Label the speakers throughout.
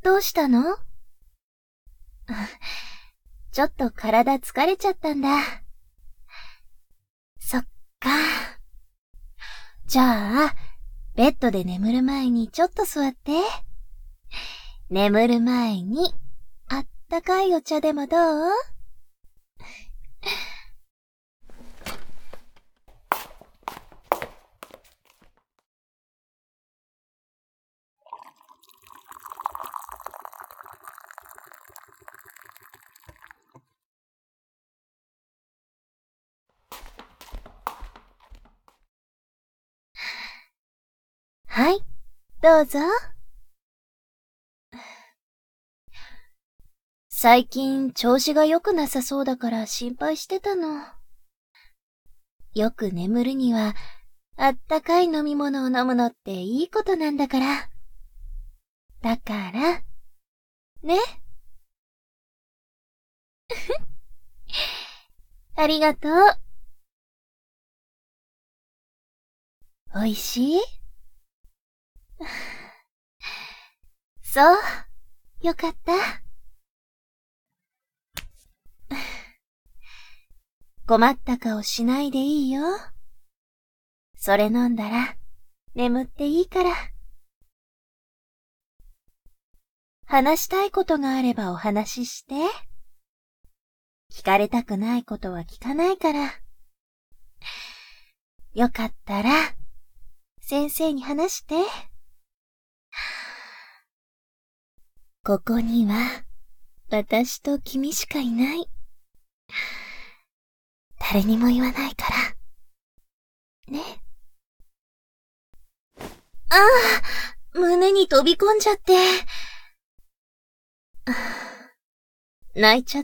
Speaker 1: どうしたの？ちょっと体疲れちゃったんだ。そっか。じゃあ、ベッドで眠る前にちょっと座って。眠る前に、あったかいお茶でもどう？はい、どうぞ。最近調子が良くなさそうだから心配してたの。よく眠るには、あったかい飲み物を飲むのっていいことなんだから。だから、ね。ありがとう。おいしい？そう、よかった。困った顔しないでいいよ。それ飲んだら、眠っていいから。話したいことがあればお話しして。聞かれたくないことは聞かないから。よかったら、先生に話して。ここには、私と君しかいない。誰にも言わないから。ね。ああ、胸に飛び込んじゃって。泣いちゃった。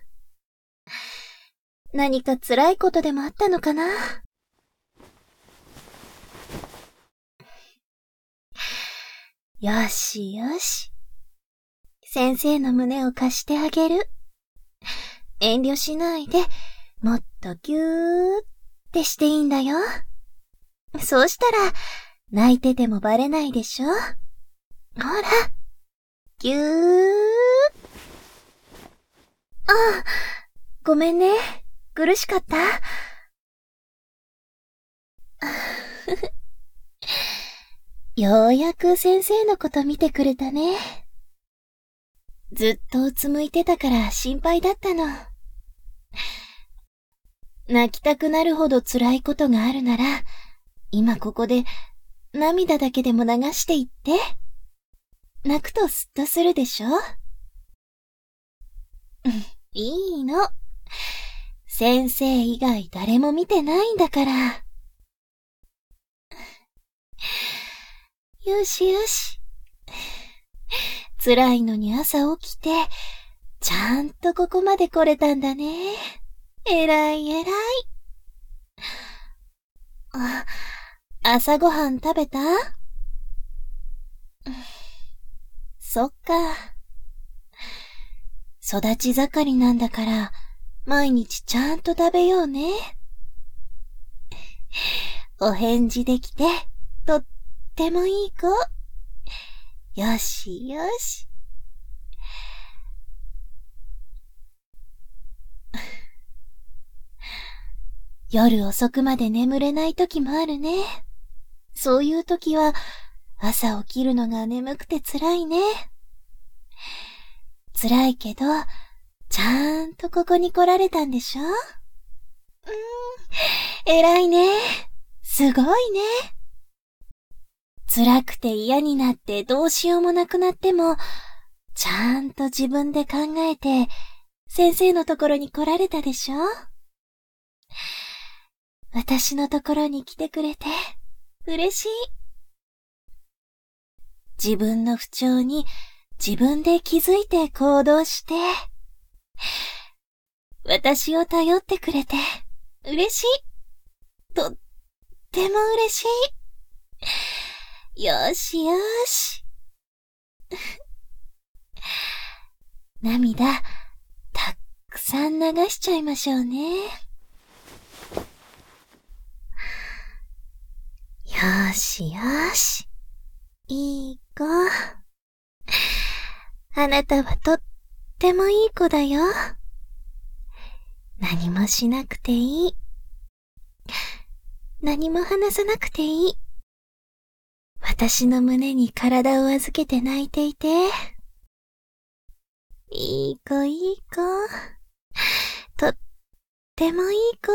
Speaker 1: 何か辛いことでもあったのかな？よしよし。先生の胸を貸してあげる。遠慮しないで、もっとぎゅーってしていいんだよ。そうしたら、泣いててもバレないでしょ？ほら、ぎゅー。あ、ごめんね。苦しかった？ようやく先生のこと見てくれたね。ずっとうつむいてたから心配だったの。泣きたくなるほど辛いことがあるなら、今ここで涙だけでも流していって。泣くとスッとするでしょ？いいの。先生以外誰も見てないんだから。よしよし。辛いのに朝起きて、ちゃんとここまで来れたんだね。えらいえらい。朝ごはん食べた？そっか。育ち盛りなんだから、毎日ちゃんと食べようね。お返事できて、とってもいい子。よしよし。夜遅くまで眠れない時もあるね。そういう時は、朝起きるのが眠くて辛いね。辛いけど、ちゃんとここに来られたんでしょ？偉いね。すごいね。辛くて嫌になってどうしようもなくなっても、ちゃんと自分で考えて、先生のところに来られたでしょ？私のところに来てくれて、嬉しい。自分の不調に自分で気づいて行動して、私を頼ってくれて、嬉しい。とっても嬉しい。よしよし。涙、たっくさん流しちゃいましょうね。よしよし。いい子。 あなたはとってもいい子だよ。何もしなくていい。何も話さなくていい。私の胸に体を預けて泣いていて。いい子いい子。とってもいい子。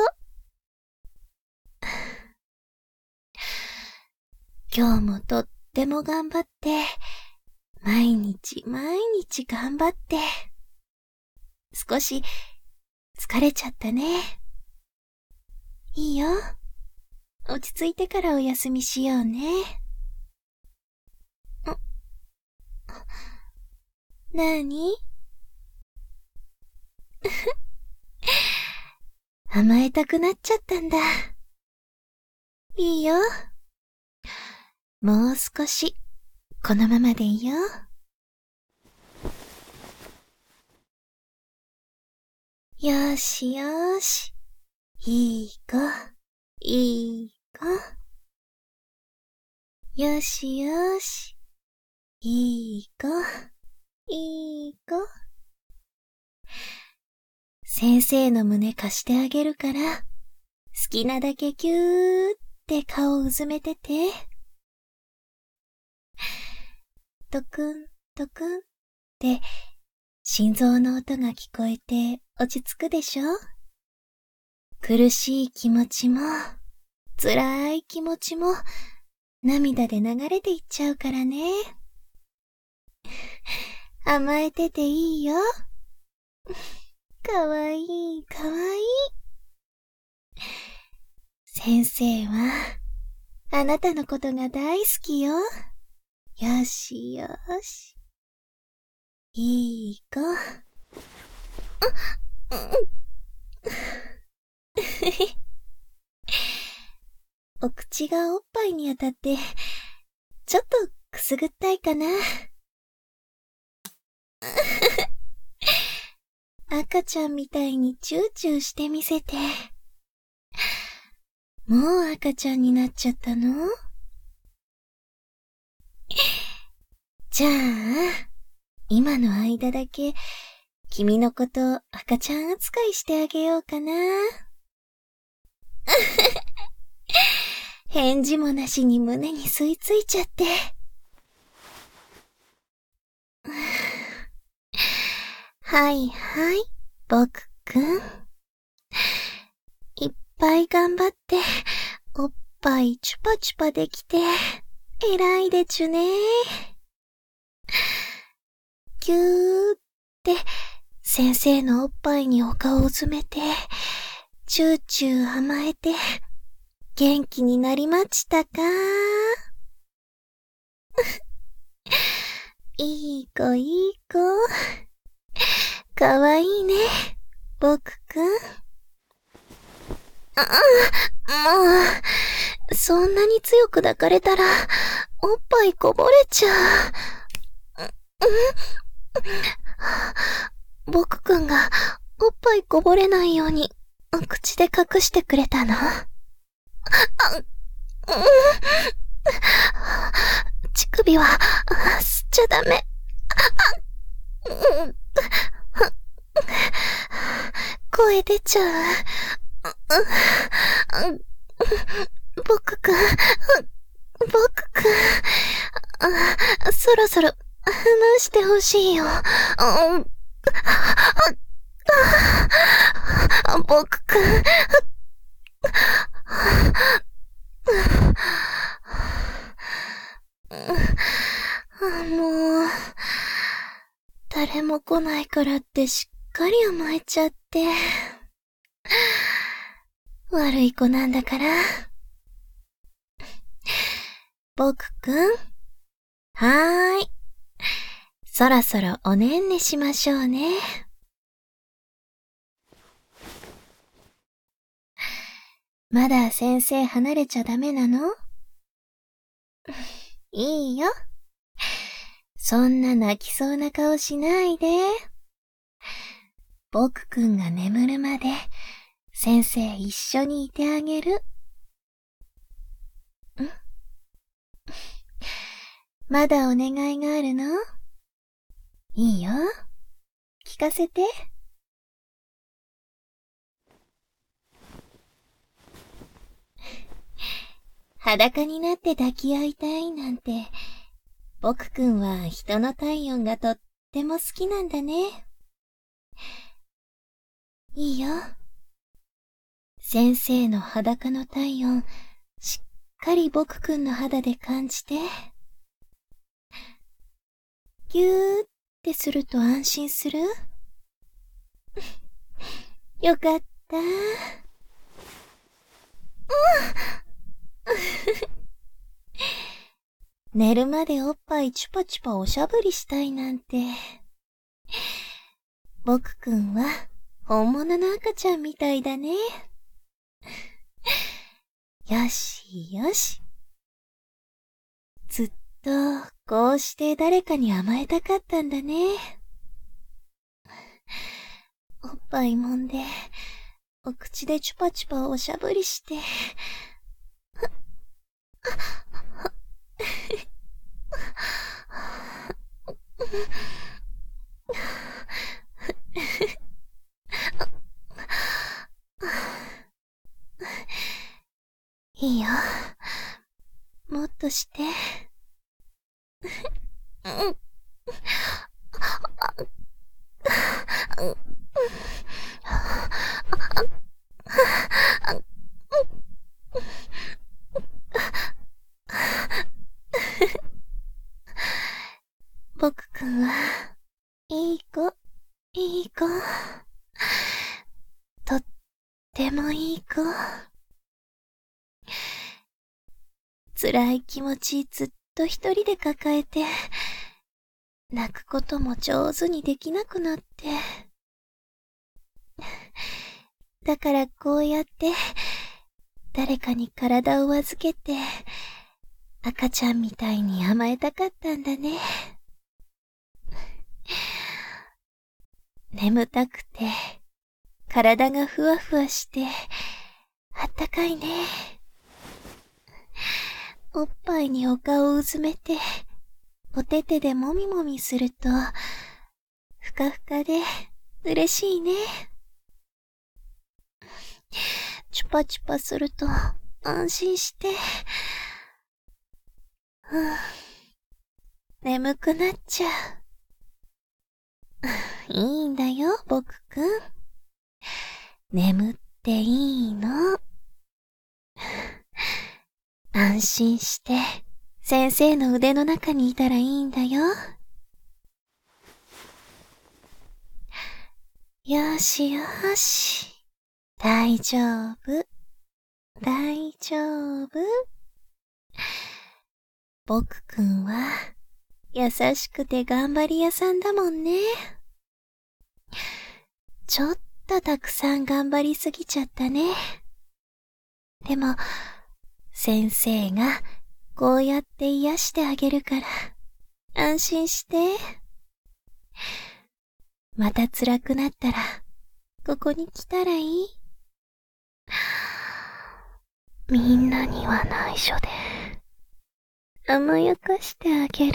Speaker 1: 今日もとっても頑張って、毎日頑張って、少し疲れちゃったね。いいよ。落ち着いてからお休みしようね。なに？甘えたくなっちゃったんだ。いいよ。もう少し、このままでいいよ。よしよし。いい子、いい子。よしよし。いい子、いい子。先生の胸貸してあげるから、好きなだけぎゅーって顔をうずめてて。トクン、トクンって心臓の音が聞こえて落ち着くでしょ？苦しい気持ちも、辛い気持ちも、涙で流れていっちゃうからね。甘えてていいよ。かわいい、かわいい。先生は、あなたのことが大好きよ。よしよし。いい子。お口がおっぱいに当たって、ちょっとくすぐったいかな。赤ちゃんみたいにチューチューしてみせて。もう赤ちゃんになっちゃったの？じゃあ、今の間だけ、君のこと赤ちゃん扱いしてあげようかな。返事もなしに胸に吸い付いちゃって。はいはい、僕くん。いっぱい頑張って、おっぱいチュパチュパできて、偉いでちゅね。ぎゅーって、先生のおっぱいにお顔を詰めて、チューチュー甘えて、元気になりましたか？いい子いい子。かわいいね、僕くん。もう、そんなに強く抱かれたら、おっぱいこぼれちゃう。僕くんがおっぱいこぼれないように口で隠してくれたの？乳首は吸っちゃダメ。声出ちゃう。僕くん、そろそろ話してほしいよ。僕くん。もう、誰も来ないからってしっかり甘えちゃって。悪い子なんだから。僕くん。はーい。そろそろおねんねしましょうね。まだ先生離れちゃダメなの？いいよ。そんな泣きそうな顔しないで。僕くんが眠るまで先生一緒にいてあげる。まだお願いがあるの？ いいよ。聞かせて。裸になって抱き合いたいなんて、僕くんは人の体温がとっても好きなんだね。いいよ。先生の裸の体温、しっかり僕くんの肌で感じて。ぎゅーってすると安心する？よかった。寝るまでおっぱいチュパチュパおしゃぶりしたいなんて。僕くんは本物の赤ちゃんみたいだね。よしよし。ずっとこうして誰かに甘えたかったんだね。おっぱい揉んで、お口でチュパチュパおしゃぶりして。いいよ。もっとして。僕くんは、いい子、いい子。とってもいい子。辛い気持ちずっと一人で抱えて、泣くことも上手にできなくなって。だからこうやって、誰かに体を預けて、赤ちゃんみたいに甘えたかったんだね。眠たくて、体がふわふわして、あったかいね。おっぱいにお顔をうずめて、お手手でもみもみすると、ふかふかで嬉しいね。チュパチュパすると安心して、眠くなっちゃう。いいんだよ、僕くん。眠っていいの。安心して、先生の腕の中にいたらいいんだよ。よしよし。大丈夫。大丈夫。僕くんは、優しくて頑張り屋さんだもんね。ちょっとたくさん頑張りすぎちゃったね。でも、先生がこうやって癒してあげるから、安心して。また辛くなったら、ここに来たらいい？みんなには内緒で、甘やかしてあげる。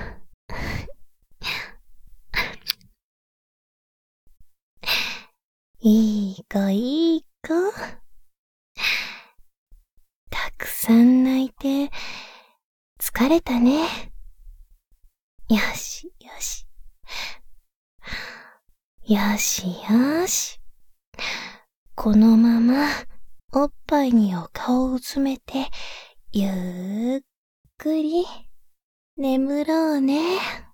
Speaker 1: いい子いい子。たくさん泣いて、疲れたね。よしよし。よしよし。このまま、おっぱいにお顔をうずめて、ゆっくり、眠ろうね。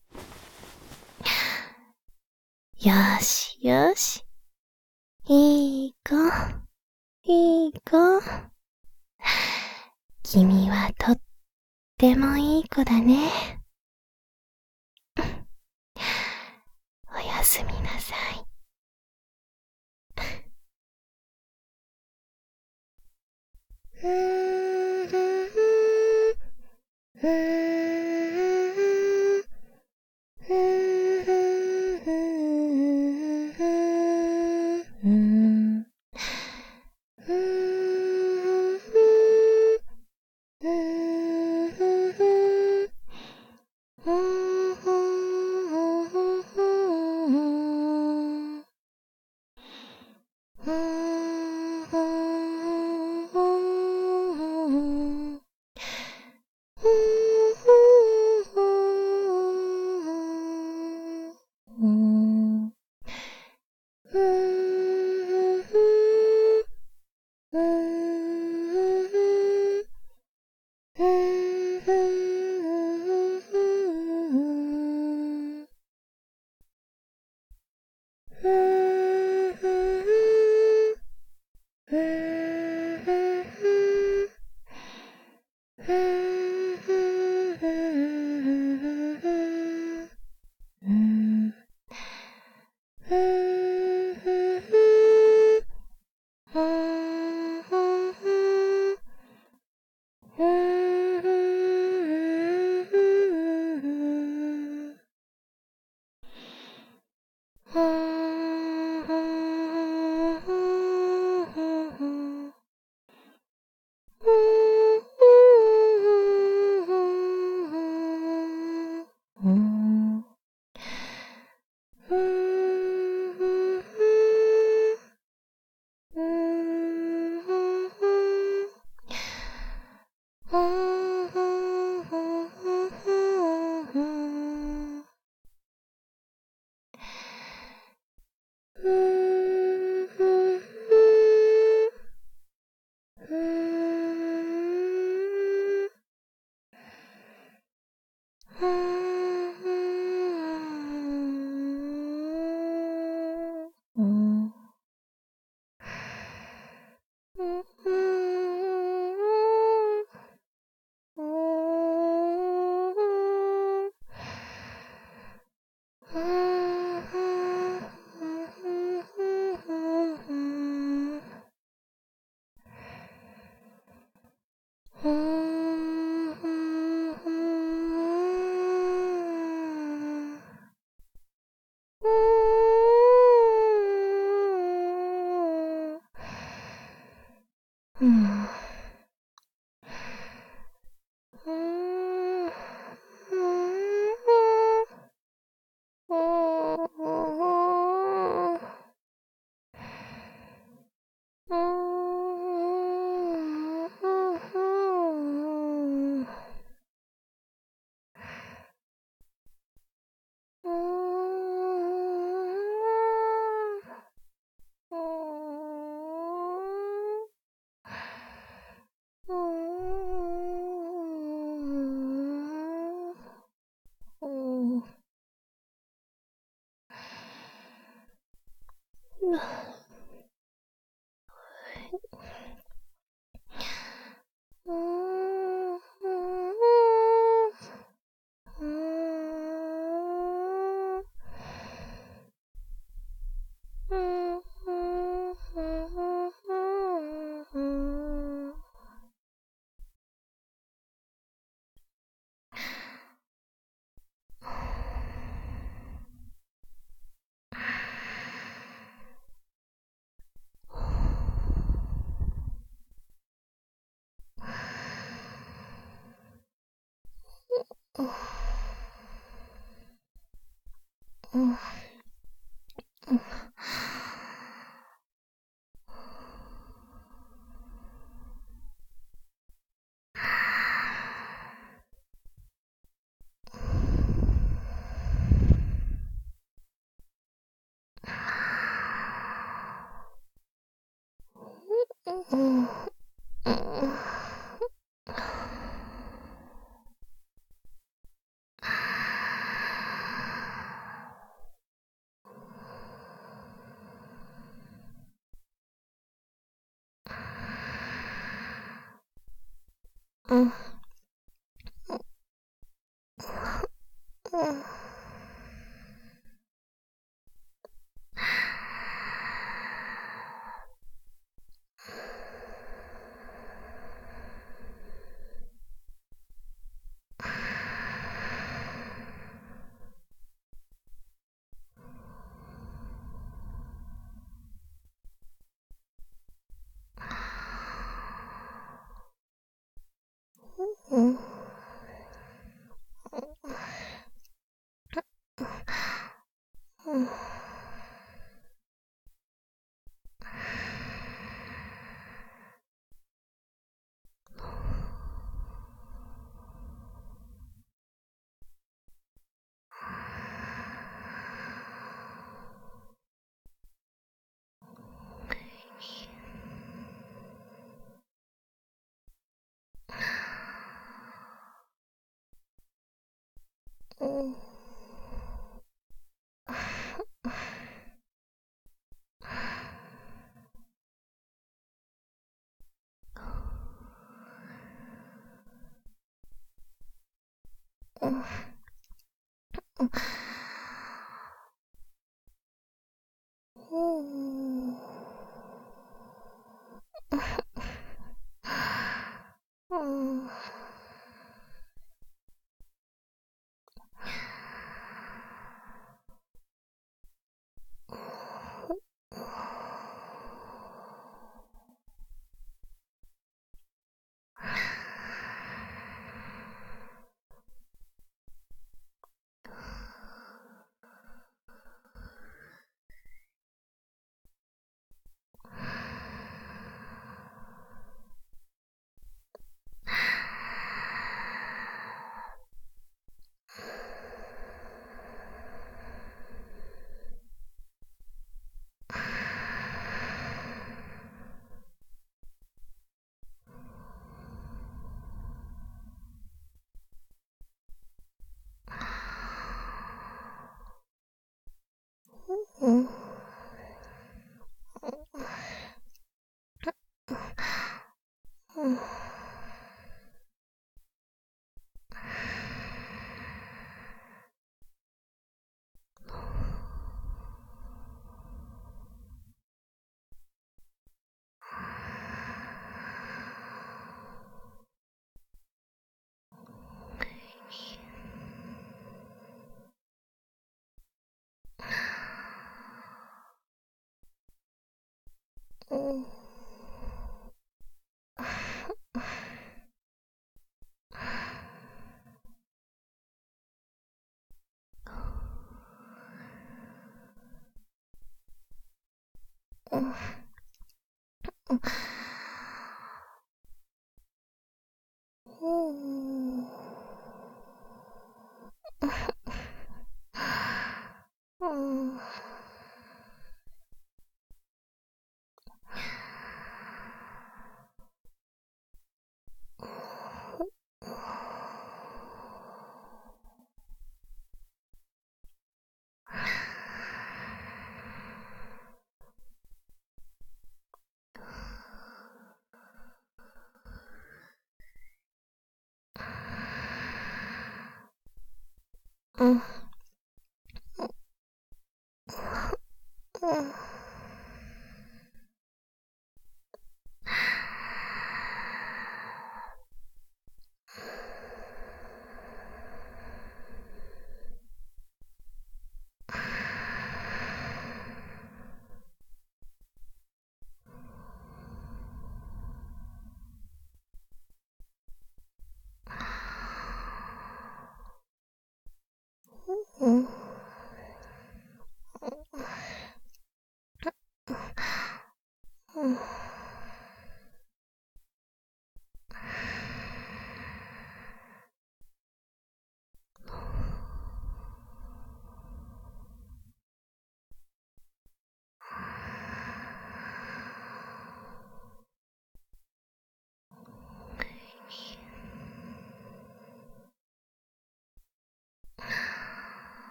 Speaker 1: よしよし。いい子、いい子。君はとってもいい子だね。おやすみなさい。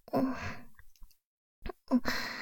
Speaker 1: うん